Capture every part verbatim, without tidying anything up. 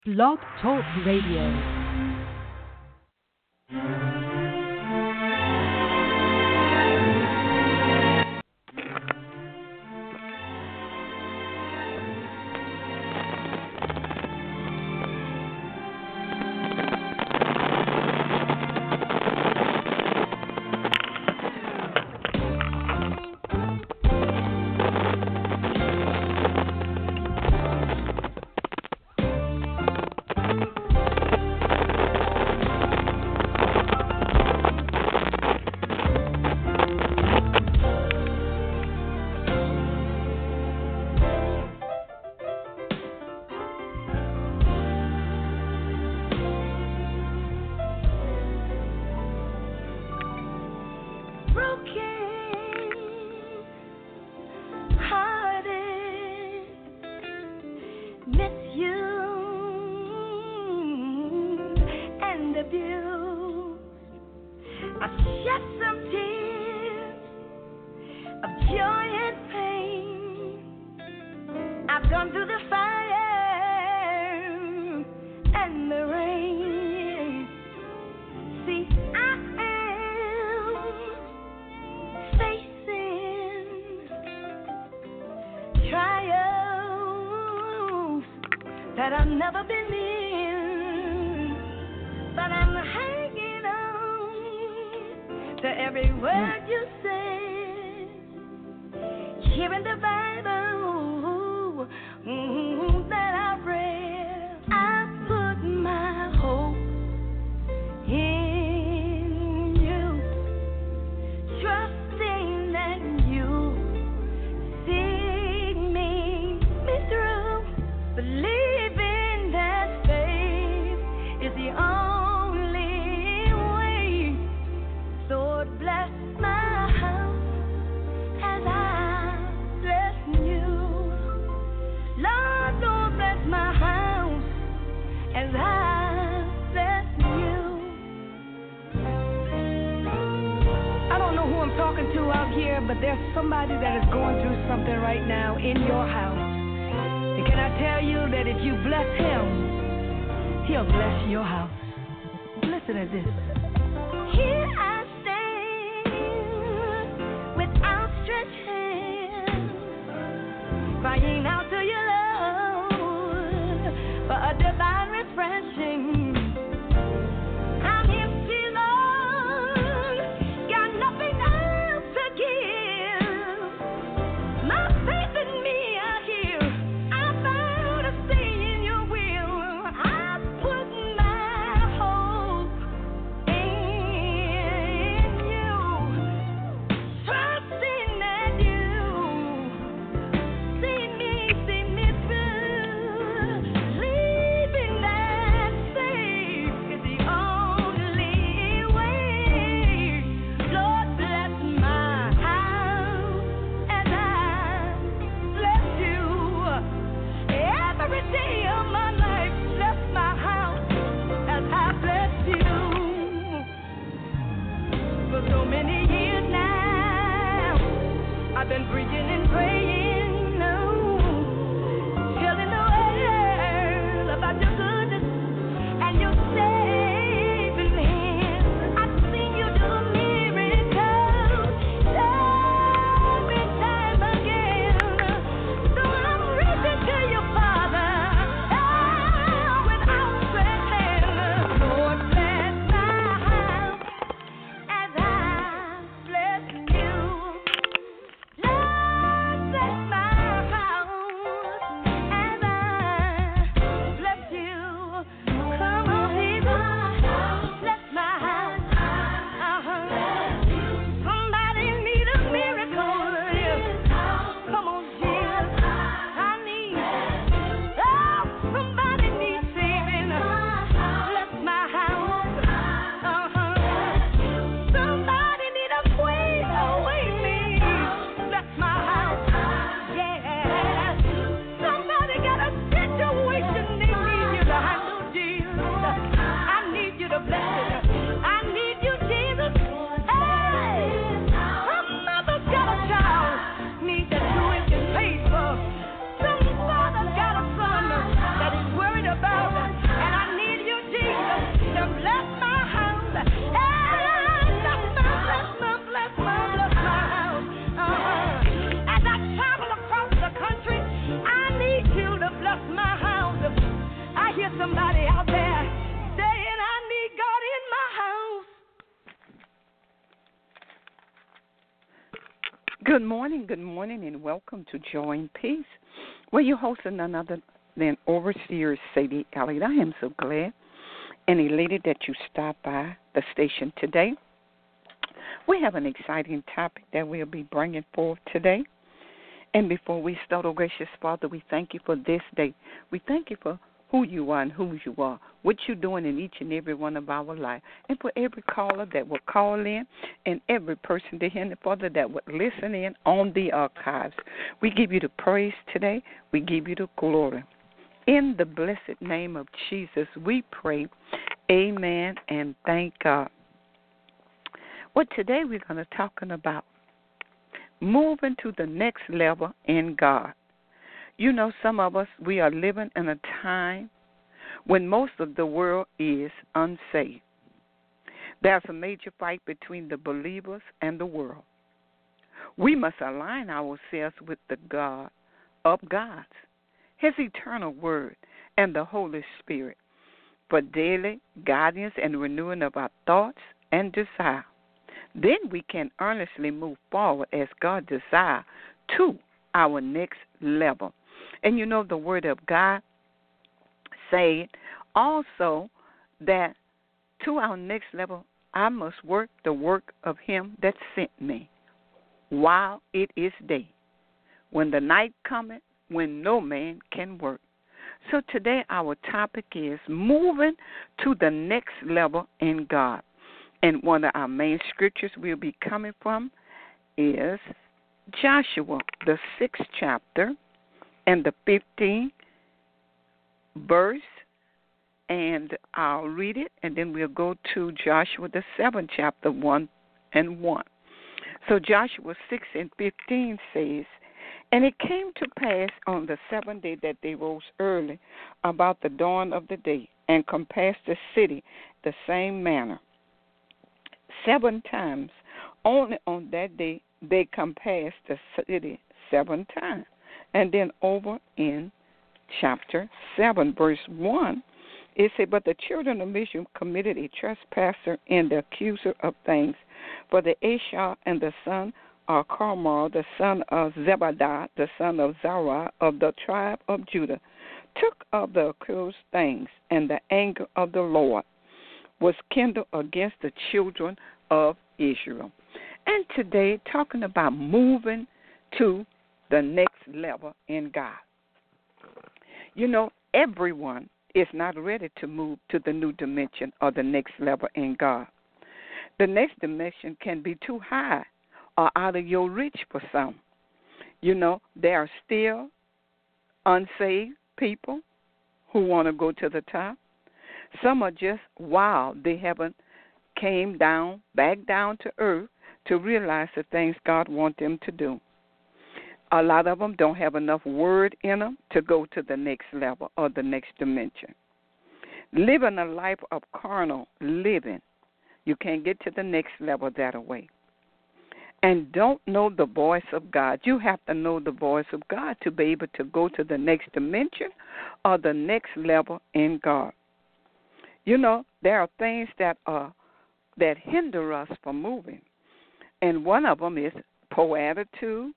Blog Talk Radio. See me I hear somebody out there saying, I need God in my house. Good morning, good morning, and welcome to Joy and Peace, where you're hosting none other than Overseer Sadie Elliott. I am so glad and elated that you stopped by the station today. We have an exciting topic that we'll be bringing forth today. And before we start, oh gracious Father, we thank you for this day. We thank you for who you are and who you are, what you're doing in each and every one of our lives, and for every caller that will call in and every person, dear Heavenly Father, that would listen in on the archives. We give you the praise today. We give you the glory. In the blessed name of Jesus, we pray, amen, and thank God. Well, today we're going to talking about moving to the next level in God. You know, some of us, we are living in a time when most of the world is unsaved. There's a major fight between the believers and the world. We must align ourselves with the God of gods, His eternal word, and the Holy Spirit for daily guidance and renewing of our thoughts and desire. Then we can earnestly move forward as God desires to our next level. And you know, the word of God said also that to our next level, I must work the work of him that sent me while it is day, when the night cometh, when no man can work. So today our topic is moving to the next level in God. And one of our main scriptures we'll be coming from is Joshua, the sixth chapter, and the fifteenth verse. And I'll read it, and then we'll go to Joshua, the seventh chapter, one and one. So Joshua six and fifteen says, And it came to pass on the seventh day that they rose early about the dawn of the day, and compassed the city the same manner. Seven times, only on that day, they compassed the city seven times. And then over in chapter seven, verse one, it said, But the children of Israel committed a trespasser and the accuser of things. For the Ashar and the son of Carmel, the son of Zebadiah, the son of Zerah, of the tribe of Judah, took of the accused things, and the anger of the Lord was kindled against the children of Israel. And today, talking about moving to the next level in God. You know, everyone is not ready to move to the new dimension or the next level in God. The next dimension can be too high or out of your reach for some. You know, there are still unsaved people who want to go to the top. Some are just wild. They haven't came down, back down to earth to realize the things God wants them to do. A lot of them don't have enough word in them to go to the next level or the next dimension. Living a life of carnal living, you can't get to the next level that way. And don't know the voice of God. You have to know the voice of God to be able to go to the next dimension or the next level in God. You know, there are things that are that hinder us from moving. And one of them is poor attitude,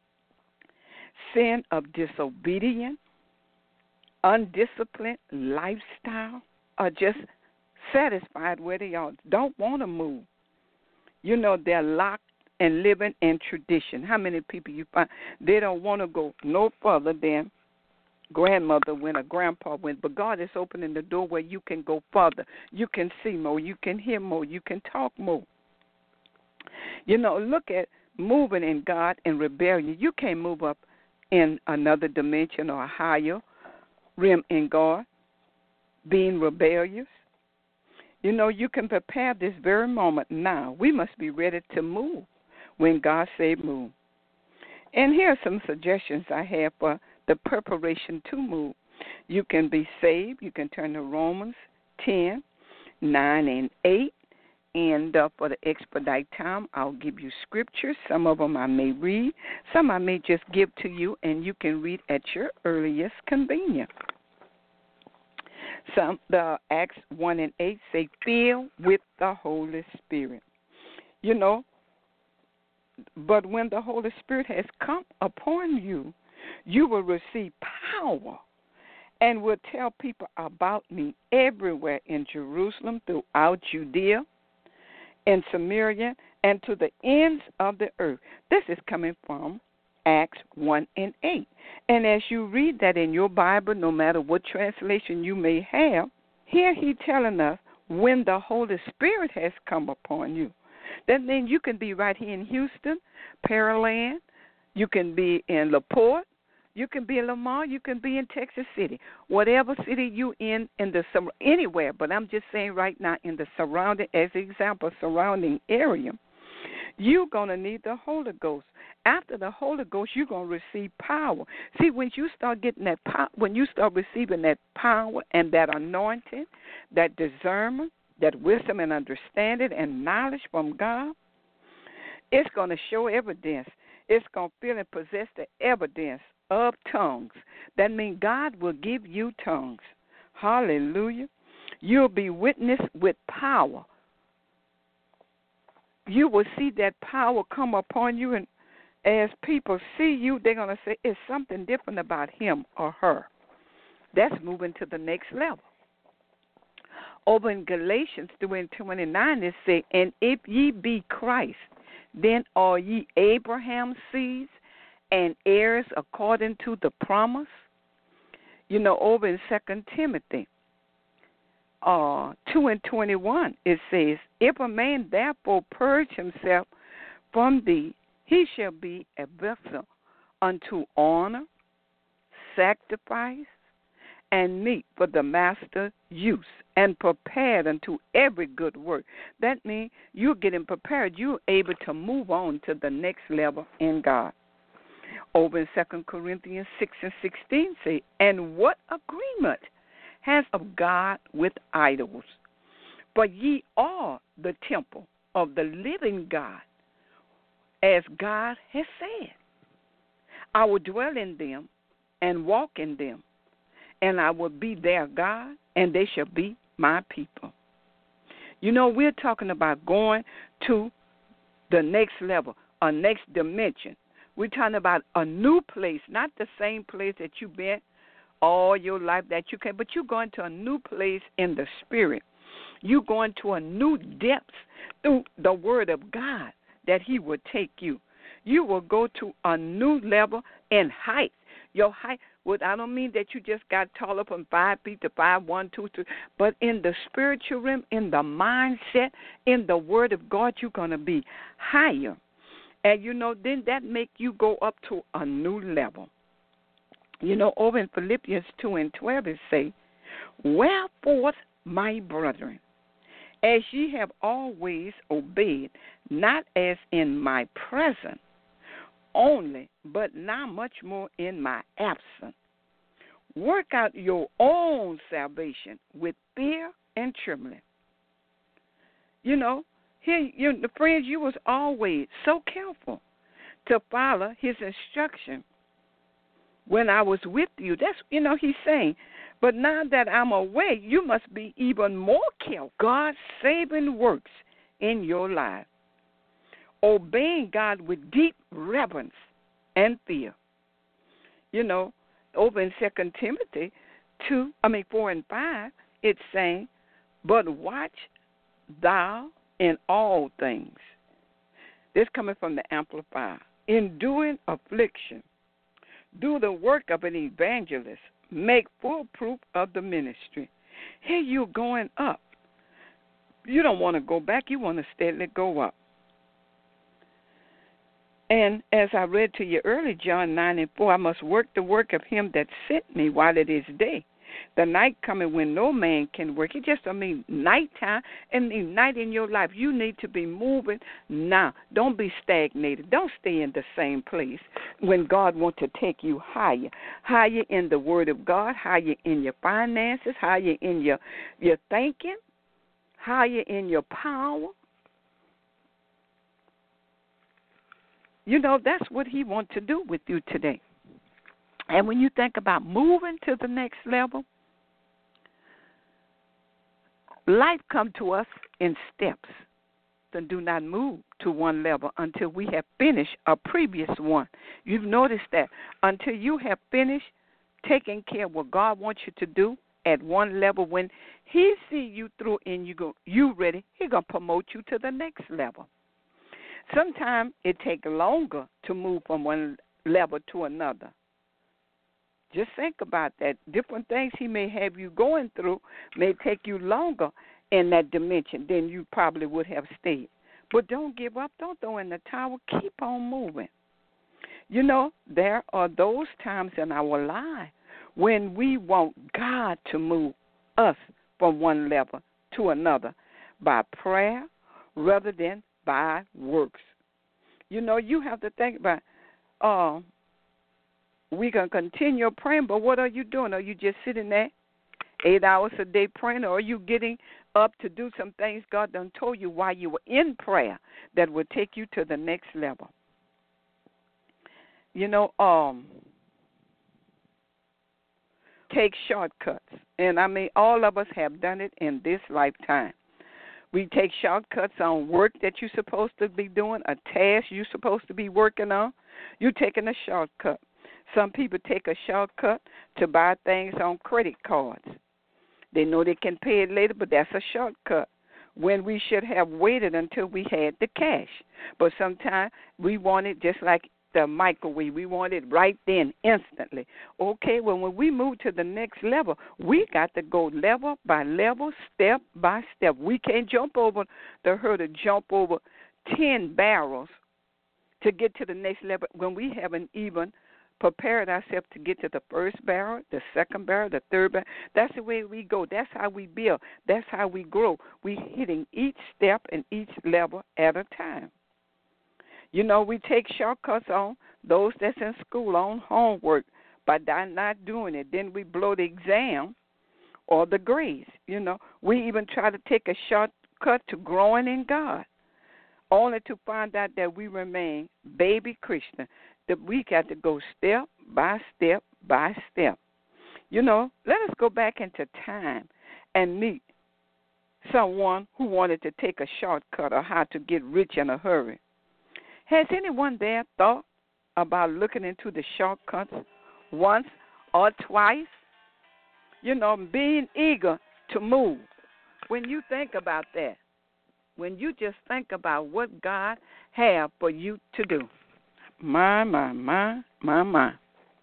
sin of disobedience, undisciplined lifestyle, or just satisfied where they are, don't want to move. You know, they're locked and living in tradition. How many people you find, they don't want to go no further than grandmother went or grandpa went, but God is opening the door where you can go further. You can see more, you can hear more, you can talk more. You know, look at moving in God and rebellion. You can't move up in another dimension or a higher realm in God being rebellious. You know, you can prepare this very moment now. We must be ready to move when God says move. And here are some suggestions I have for the preparation to move. You can be saved. You can turn to Romans ten, nine, and eight. And uh, for the expedite time, I'll give you scriptures. Some of them I may read. Some I may just give to you, and you can read at your earliest convenience. Some the Acts one and eight say, "Filled with the Holy Spirit." You know, but when the Holy Spirit has come upon you, you will receive power and will tell people about me everywhere in Jerusalem, throughout Judea, in Samaria, and to the ends of the earth. This is coming from Acts one and eight. And as you read that in your Bible, no matter what translation you may have, here he's telling us when the Holy Spirit has come upon you. That means you can be right here in Houston, Pearland, you can be in LaPorte, you can be in Lamar, you can be in Texas City, whatever city you in, in the anywhere. But I'm just saying right now in the surrounding, as an example, surrounding area, you're going to need the Holy Ghost. After the Holy Ghost, you're going to receive power. See, when you start getting that power, when you start receiving that power and that anointing, that discernment, that wisdom and understanding and knowledge from God, it's going to show evidence. It's going to feel and possess the evidence of tongues. That means God will give you tongues. Hallelujah. You'll be witness with power. You will see that power come upon you, and as people see you, they're going to say, it's something different about him or her. That's moving to the next level. Over in Galatians two and twenty-nine, it says, "And if ye be Christ, then are ye Abraham's seeds and heirs according to the promise." You know, over in Second Timothy uh, two and twenty-one, it says, "If a man therefore purge himself from thee, he shall be a vessel unto honor, sacrifice, and meet for the master's use, and prepared unto every good work." That means you're getting prepared. You're able to move on to the next level in God. Over in Second Corinthians six and sixteen say, "And what agreement has of God with idols? But ye are the temple of the living God, as God has said, I will dwell in them and walk in them, and I will be their God, and they shall be my people." You know, we're talking about going to the next level, a next dimension. We're talking about a new place, not the same place that you've been all your life that you can, but you're going to a new place in the spirit. You're going to a new depth through the word of God that he will take you. You will go to a new level in height. Your height, well, I don't mean that you just got taller from five feet to five, one, two, three, but in the spiritual realm, in the mindset, in the word of God, you're going to be higher. And, you know, then that make you go up to a new level. You know, over in Philippians two and twelve, it say, "Wherefore, my brethren, as ye have always obeyed, not as in my presence only, but now much more in my absence, work out your own salvation with fear and trembling." You know, here, you, the friends, you was always so careful to follow his instruction when I was with you. That's, you know, he's saying, but now that I'm away, you must be even more careful. God's saving works in your life. Obeying God with deep reverence and fear. You know, over in Second Timothy two, I mean four and five, it's saying, "But watch thou in all things." This coming from the Amplifier. "Enduring affliction, do the work of an evangelist, make full proof of the ministry." Here you're going up. You don't want to go back. You want to steadily go up. And as I read to you earlier, John nine and four, "I must work the work of him that sent me while it is day. The night coming when no man can work." It just, I mean, nighttime and the night in your life. You need to be moving now. Don't be stagnated. Don't stay in the same place when God wants to take you higher. Higher in the word of God, higher in your finances, higher in your, your thinking, higher in your power. You know, that's what he wants to do with you today. And when you think about moving to the next level, life come to us in steps and do not move to one level until we have finished a previous one. You've noticed that until you have finished taking care of what God wants you to do at one level, when he see you through and you go, you ready, he going to promote you to the next level. Sometimes it takes longer to move from one level to another. Just think about that. Different things he may have you going through may take you longer in that dimension than you probably would have stayed. But don't give up. Don't throw in the towel. Keep on moving. You know, there are those times in our life when we want God to move us from one level to another by prayer rather than by works. You know, you have to think about, uh, we can continue praying, but what are you doing? Are you just sitting there eight hours a day praying, or are you getting up to do some things God done told you while you were in prayer that will take you to the next level? You know, um, take shortcuts. And, I mean, all of us have done it in this lifetime. We take shortcuts on work that you're supposed to be doing, a task you're supposed to be working on. You're taking a shortcut. Some people take a shortcut to buy things on credit cards. They know they can pay it later, but that's a shortcut when we should have waited until we had the cash. But sometimes we want it just like the microwave. We want it right then, instantly. Okay, well, when we move to the next level, we got to go level by level, step by step. We can't jump over the hurdle, jump over ten barrels to get to the next level when we haven't even prepared ourselves to get to the first barrel, the second barrel, the third barrel. That's the way we go. That's how we build. That's how we grow. We're hitting each step and each level at a time. You know, we take shortcuts on those that's in school on homework by not doing it. Then we blow the exam or the grades. You know, we even try to take a shortcut to growing in God, only to find out that we remain baby Christian, that we got to go step by step by step. You know, let us go back into time and meet someone who wanted to take a shortcut or how to get rich in a hurry. Has anyone there thought about looking into the shortcuts once or twice? You know, being eager to move. When you think about that, when you just think about what God has for you to do, my, my, my, my, my.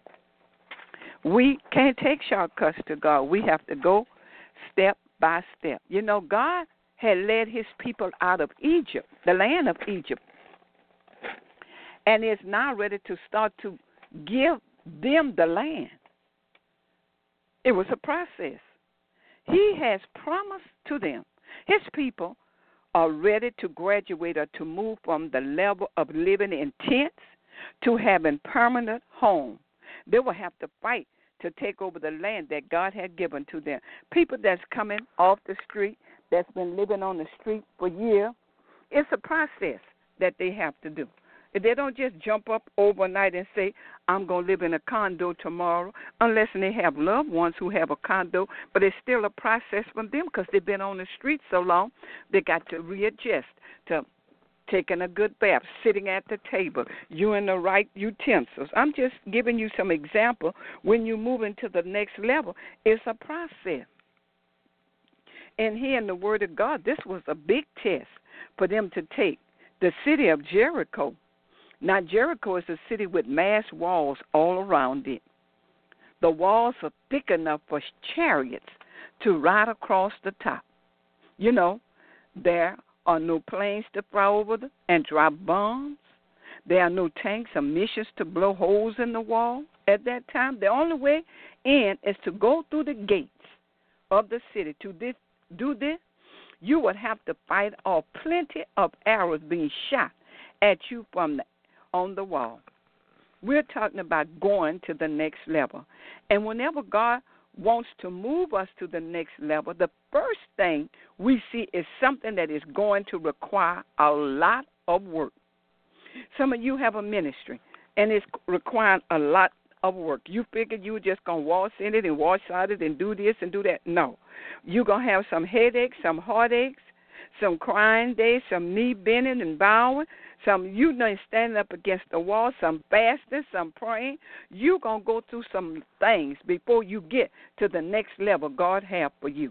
We can't take shortcuts to God. We have to go step by step. You know, God had led his people out of Egypt, the land of Egypt, and is now ready to start to give them the land. It was a process. He has promised to them. His people are ready to graduate or to move from the level of living in tents to having permanent home. They will have to fight to take over the land that God had given to them. People that's coming off the street, that's been living on the street for years, it's a process that they have to do. They don't just jump up overnight and say, I'm going to live in a condo tomorrow, unless they have loved ones who have a condo, but it's still a process for them because they've been on the street so long, they got to readjust to taking a good bath, sitting at the table, using the right utensils. I'm just giving you some example. When you move into the next level, it's a process. And here in the Word of God, this was a big test for them to take. The city of Jericho. Now, Jericho is a city with mass walls all around it. The walls are thick enough for chariots to ride across the top. You know, there are no planes to fly over them and drop bombs. There are no tanks or missions to blow holes in the wall. At that time, the only way in is to go through the gates of the city. To this, do this, you would have to fight off plenty of arrows being shot at you from the on the wall. We're talking about going to the next level. And whenever God wants to move us to the next level, the first thing we see is something that is going to require a lot of work. Some of you have a ministry, and it's requiring a lot of work. You figured you were just going to waltz in it and wash out it and do this and do that. No. You're going to have some headaches, some heartaches, some crying days, some knee bending and bowing, some you know standing up against the wall, some fasting, some praying. You're going to go through some things before you get to the next level God has for you.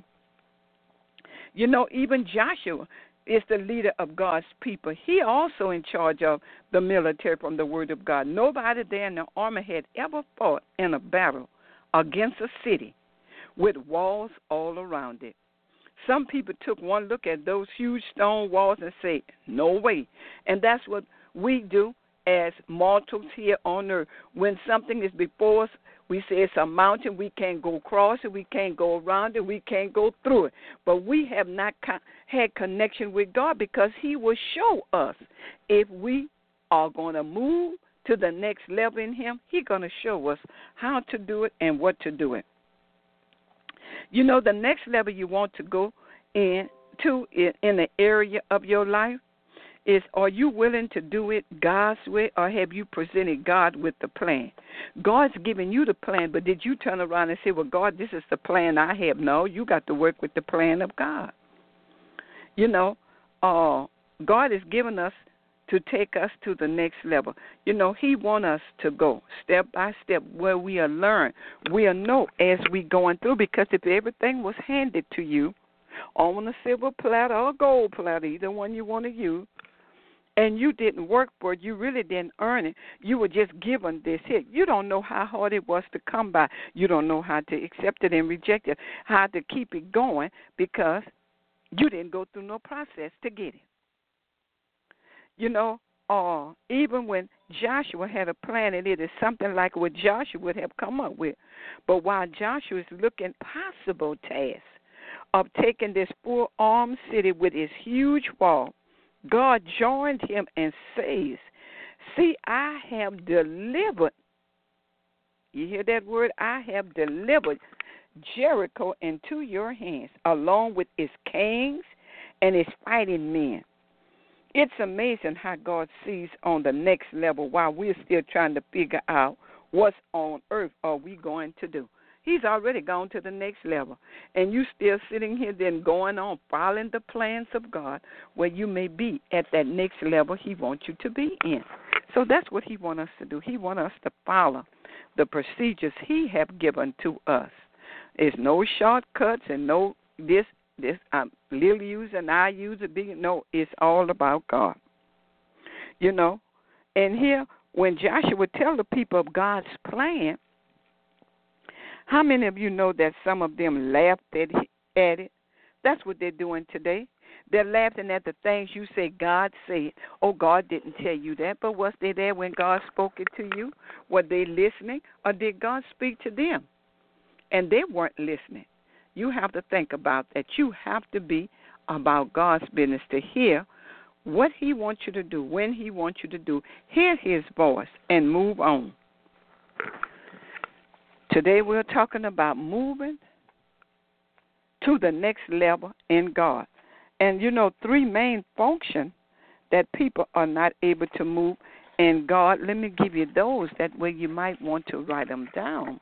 You know, even Joshua is the leader of God's people. He also in charge of the military from the Word of God. Nobody there in the army had ever fought in a battle against a city with walls all around it. Some people took one look at those huge stone walls and said, no way. And that's what we do as mortals here on earth. When something is before us, we say it's a mountain, we can't go across it, we can't go around it, we can't go through it. But we have not co- had connection with God because he will show us if we are going to move to the next level in him. He's going to show us how to do it and what to do it. You know, the next level you want to go in to in, in the area of your life is, are you willing to do it God's way, or have you presented God with the plan? God's given you the plan, but did you turn around and say, well, God, this is the plan I have? No, you got to work with the plan of God. You know, uh, God has given us to take us to the next level. You know, he wants us to go step by step where we are learn. We are know as we going through, because if everything was handed to you on a silver platter or a gold platter, either one you want to use, and you didn't work for it, you really didn't earn it, you were just given this hit. You don't know how hard it was to come by. You don't know how to accept it and reject it, how to keep it going, because you didn't go through no process to get it. You know, uh, even when Joshua had a plan, and it is something like what Joshua would have come up with. But while Joshua is looking possible task of taking this full-armed city with its huge wall, God joined him and says, see, I have delivered, you hear that word? I have delivered Jericho into your hands, along with its kings and its fighting men. It's amazing how God sees on the next level while we're still trying to figure out what's on earth are we going to do. He's already gone to the next level, and you still sitting here then going on following the plans of God where you may be at that next level he wants you to be in. So that's what he wants us to do. He wants us to follow the procedures he have given to us. There's no shortcuts and no this, this, um, little use and I use it big. No, it's all about God. You know, and here when Joshua would tell the people of God's plan, how many of you know that some of them laughed at it? That's what they're doing today. They're laughing at the things you say God said. Oh, God didn't tell you that, but was they there when God spoke it to you? Were they listening, or did God speak to them? And they weren't listening. You have to think about that. You have to be about God's business to hear what he wants you to do, when he wants you to do. Hear his voice and move on. Today we're talking about moving to the next level in God. And, you know, three main functions that people are not able to move in God. Let me give you those. That way you might want to write them down.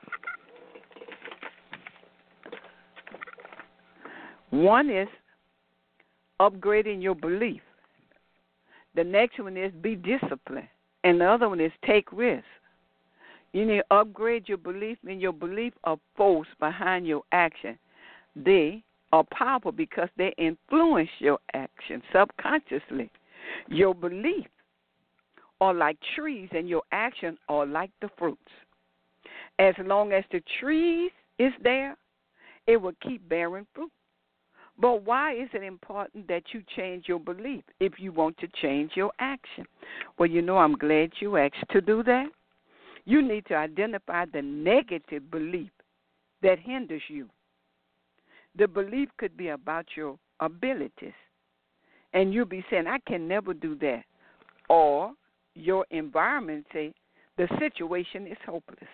One is upgrading your belief. The next one is be disciplined. And the other one is take risks. You need to upgrade your belief, and your belief are force behind your action. They are powerful because they influence your action subconsciously. Your belief are like trees, and your action are like the fruits. As long as the trees is there, it will keep bearing fruit. But why is it important that you change your belief if you want to change your action? Well, you know, I'm glad you asked to do that. You need to identify the negative belief that hinders you. The belief could be about your abilities, and you'll be saying, I can never do that. Or your environment say, the situation is hopeless.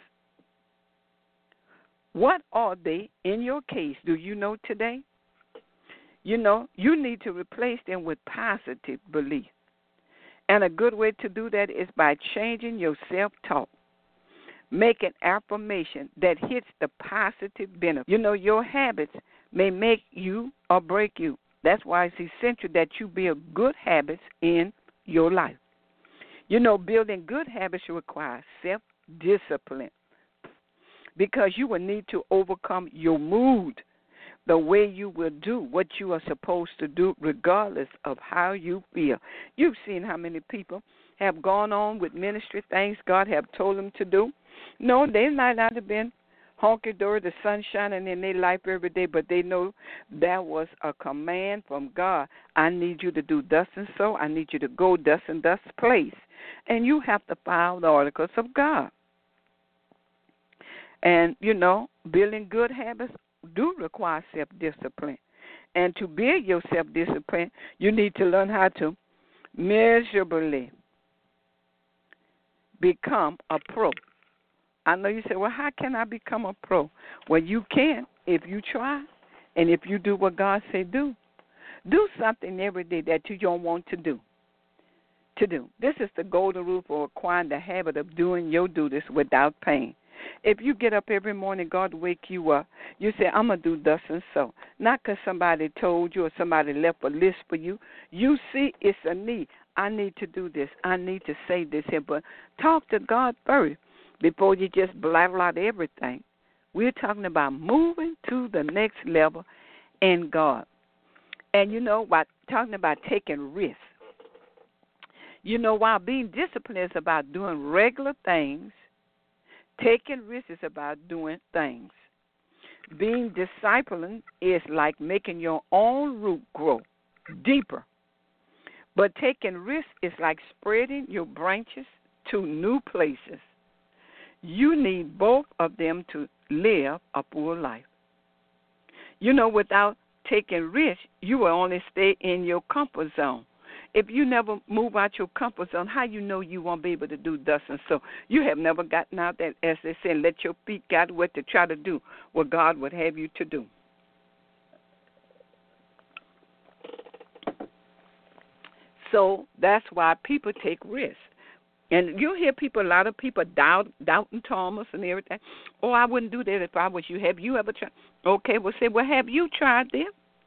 What are they in your case? Do you know today? You know, you need to replace them with positive belief. And a good way to do that is by changing your self-talk. Make an affirmation that hits the positive benefit. You know, your habits may make you or break you. That's why it's essential that you build good habits in your life. You know, building good habits requires self-discipline because you will need to overcome your mood, the way you will do what you are supposed to do regardless of how you feel. You've seen how many people have gone on with ministry things God have told them to do. No, they might not have been honky-dory, the sun shining in their life every day, but they know that was a command from God. I need you to do thus and so. I need you to go thus and thus place. And you have to follow the articles of God. And, you know, building good habits do require self-discipline. And to build your self-discipline, you need to learn how to measurably become a pro. I know you say, well, how can I become a pro? Well, you can if you try and if you do what God say do. Do something every day that you don't want to do. To do. This is the golden rule for acquiring the habit of doing your duties without pain. If you get up every morning, God wake you up, you say, I'm going to do thus and so. Not because somebody told you or somebody left a list for you. You see it's a need. I need to do this. I need to say this here. But talk to God first before you just blabber out everything. We're talking about moving to the next level in God. And, you know, while talking about taking risks, you know, while being disciplined is about doing regular things, taking risks is about doing things. Being disciplined is like making your own root grow deeper. But taking risks is like spreading your branches to new places. You need both of them to live a full life. You know, without taking risks, you will only stay in your comfort zone. If you never move out your comfort zone, how you know you won't be able to do thus and so? You have never gotten out that, as they say, let your feet get wet to try to do what God would have you to do. So that's why people take risks. And you'll hear people, a lot of people doubt, doubting Thomas and everything. Oh, I wouldn't do that if I was you. Have you ever tried? Okay, well, say, well, have you tried that?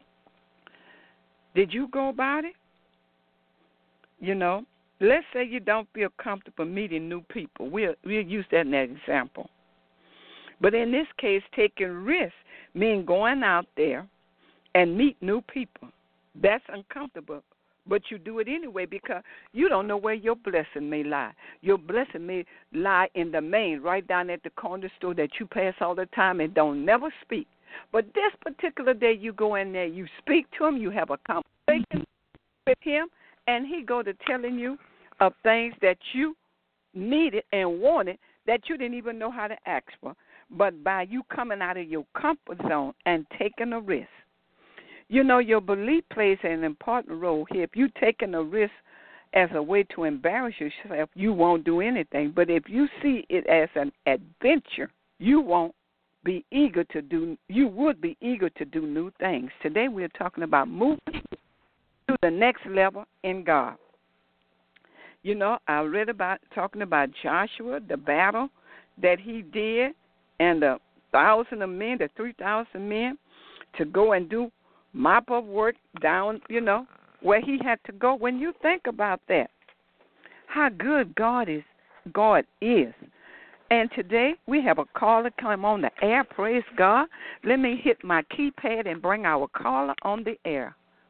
Did you go about it? You know, let's say you don't feel comfortable meeting new people. We'll, we'll use that in that example. But in this case, taking risks means going out there and meet new people. That's uncomfortable. But you do it anyway because you don't know where your blessing may lie. Your blessing may lie in the main, right down at the corner store that you pass all the time and don't never speak. But this particular day you go in there, you speak to him, you have a conversation with him, and he go to telling you of things that you needed and wanted that you didn't even know how to ask for. But by you coming out of your comfort zone and taking a risk, you know, your belief plays an important role here. If you're taking a risk as a way to embarrass yourself, you won't do anything. But if you see it as an adventure, you won't be eager to do, you would be eager to do new things. Today we're talking about moving to the next level in God. You know, I read about, talking about Joshua, the battle that he did, and the thousand of men, the three thousand men, to go and do mop up work down, you know, where he had to go. When you think about that, how good God is, God is. And today we have a caller come on the air. Praise God. Let me hit my keypad and bring our caller on the air.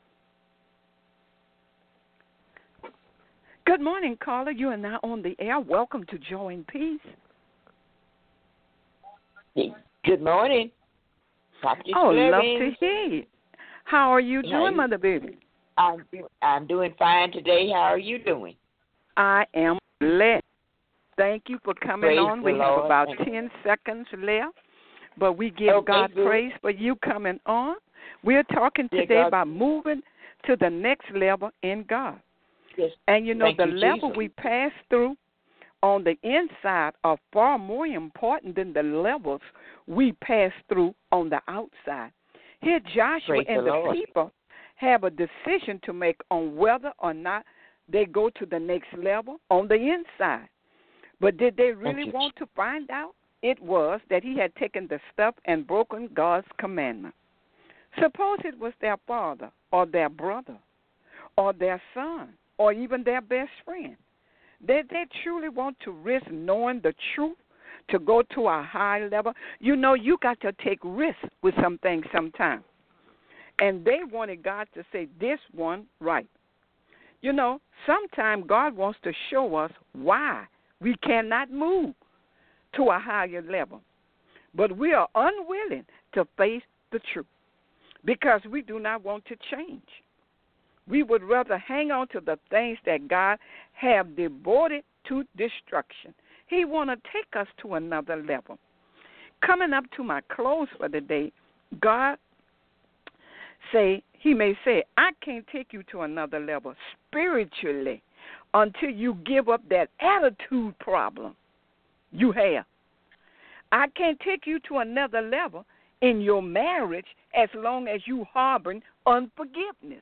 Good morning, caller. You are now on the air. Welcome to Joy and Peace. Good morning. Prophetess Oh, Flurry. love to hear you. How are you doing, Hey. Mother Baby? I'm, I'm doing fine today. How are you doing? I am blessed. Thank you for coming Praise on. the We have Lord. about Thank ten seconds left, but we give Okay, God good. praise for you coming on. We're talking Yeah, today God. about moving to the next level in God. Yes. And, you know, Thank the you, level Jesus. we pass through on the inside are far more important than the levels we pass through on the outside. Here, Joshua Praise and the the Lord. people have a decision to make on whether or not they go to the next level on the inside. But did they really you. want to find out? It was that he had taken the stuff and broken God's commandment. Suppose it was their father or their brother or their son or even their best friend. Did they truly want to risk knowing the truth to go to a high level? You know, you got to take risks with some things sometimes. And they wanted God to say this one right. You know, sometimes God wants to show us why we cannot move to a higher level. But we are unwilling to face the truth because we do not want to change. We would rather hang on to the things that God have devoted to destruction. He want to take us to another level. Coming up to my close for the day, God say, he may say, I can't take you to another level spiritually until you give up that attitude problem you have. I can't take you to another level in your marriage as long as you harboring unforgiveness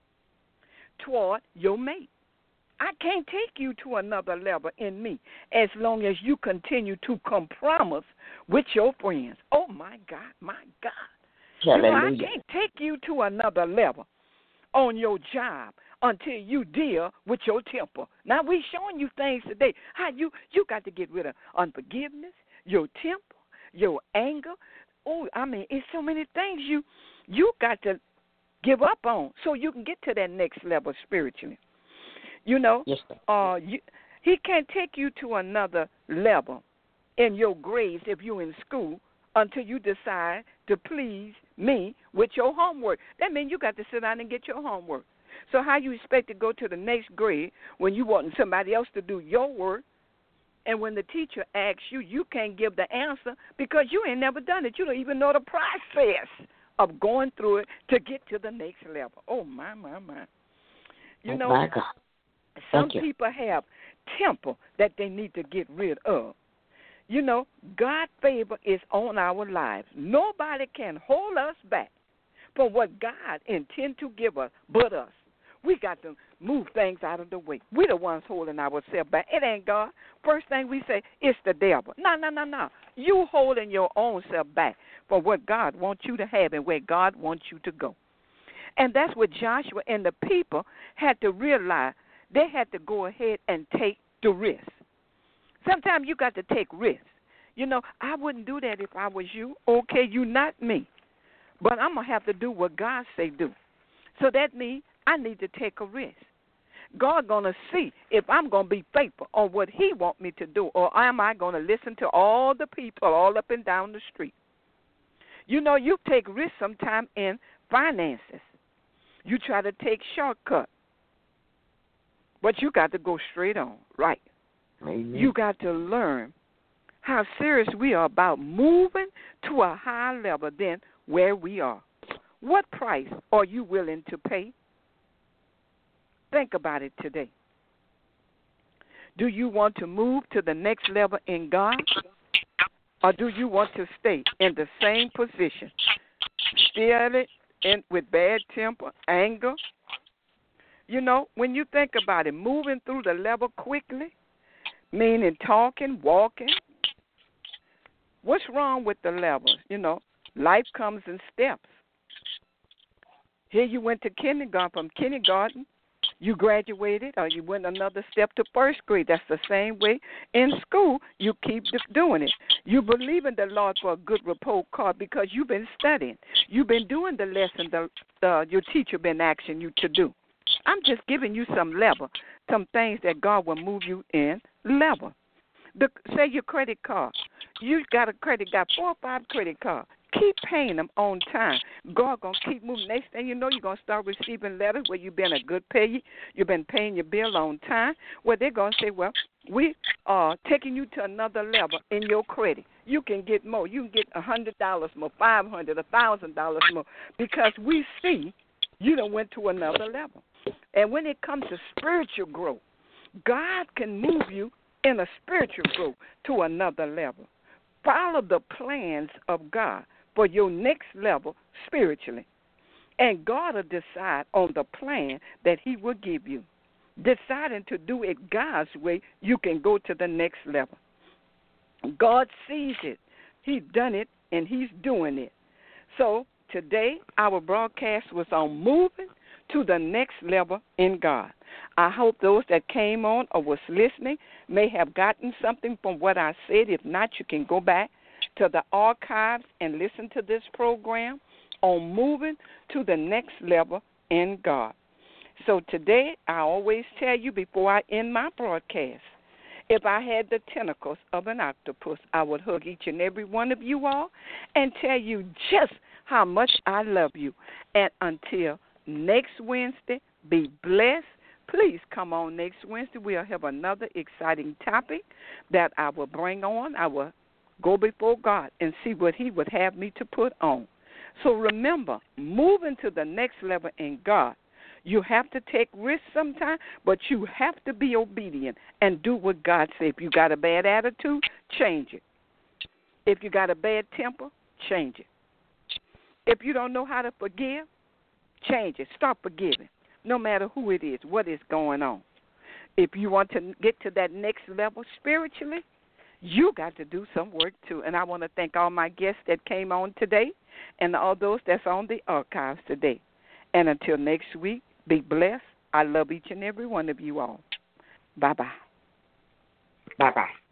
toward your mate. I can't take you to another level in me as long as you continue to compromise with your friends. Oh, my God, my God. You know, I can't take you to another level on your job until you deal with your temper. Now, we're showing you things today. How you, you got to get rid of unforgiveness, your temper, your anger. Oh, I mean, it's so many things you you got to give up on so you can get to that next level spiritually. You know, yes, uh, you, he can't take you to another level in your grades if you're in school until you decide to please me with your homework. That means you got to sit down and get your homework. So how you expect to go to the next grade when you want somebody else to do your work, and when the teacher asks you, you can't give the answer because you ain't never done it. You don't even know the process of going through it to get to the next level. Oh, my, my, my. You oh, know, my God. some you. people have temper that they need to get rid of. You know, God's favor is on our lives. Nobody can hold us back from what God intends to give us but us. We got to move things out of the way. We're the ones holding ourselves back. It ain't God. First thing we say, it's the devil. No, no, no, no. You holding your own self back from what God wants you to have and where God wants you to go. And that's what Joshua and the people had to realize. They had to go ahead and take the risk. Sometimes you got to take risks. You know, I wouldn't do that if I was you. Okay, you not me. But I'm going to have to do what God say do. So that means I need to take a risk. God going to see if I'm going to be faithful on what he want me to do, or am I going to listen to all the people all up and down the street. You know, you take risks sometime in finances. You try to take shortcuts. But you got to go straight on, right? Amen. You got to learn how serious we are about moving to a higher level than where we are. What price are you willing to pay? Think about it today. Do you want to move to the next level in God, or do you want to stay in the same position, still in with bad temper, anger? You know, when you think about it, moving through the level quickly, meaning talking, walking, what's wrong with the levels? You know, life comes in steps. Here you went to kindergarten. From kindergarten, you graduated, or you went another step to first grade. That's the same way in school. You keep doing it. You believe in the Lord for a good report card because you've been studying. You've been doing the lesson the, the your teacher been asking you to do. I'm just giving you some level, some things that God will move you in level. The, say your credit card. You got a credit, got four or five credit cards. Keep paying them on time. God going to keep moving. Next thing you know, you're going to start receiving letters where you've been a good payer. You've been paying your bill on time. Where they're going to say, well, we are taking you to another level in your credit. You can get more. You can get one hundred dollars more, five hundred dollars, one thousand dollars more, because we see you done went to another level. And when it comes to spiritual growth, God can move you in a spiritual growth to another level. Follow the plans of God for your next level spiritually. And God will decide on the plan that he will give you. deciding to do it God's way, you can go to the next level. God sees it. He's done it, and he's doing it. So today, our broadcast was on moving to the next level in God. I hope those that came on or was listening may have gotten something from what I said. If not, you can go back to the archives and listen to this program on moving to the next level in God. So today, I always tell you before I end my broadcast, if I had the tentacles of an octopus, I would hug each and every one of you all and tell you just how much I love you. And until next Wednesday, be blessed. Please come on next Wednesday. We'll have another exciting topic that I will bring on. I will go before God and see what he would have me to put on. So remember, moving to the next level in God, you have to take risks sometimes, but you have to be obedient and do what God says. If you got a bad attitude, change it. If you got a bad temper, change it. If you don't know how to forgive, change it. Start forgiving, no matter who it is, what is going on. If you want to get to that next level spiritually, you got to do some work too. And I want to thank all my guests that came on today and all those that's on the archives today. And until next week, be blessed. I love each and every one of you all. Bye-bye. Bye-bye.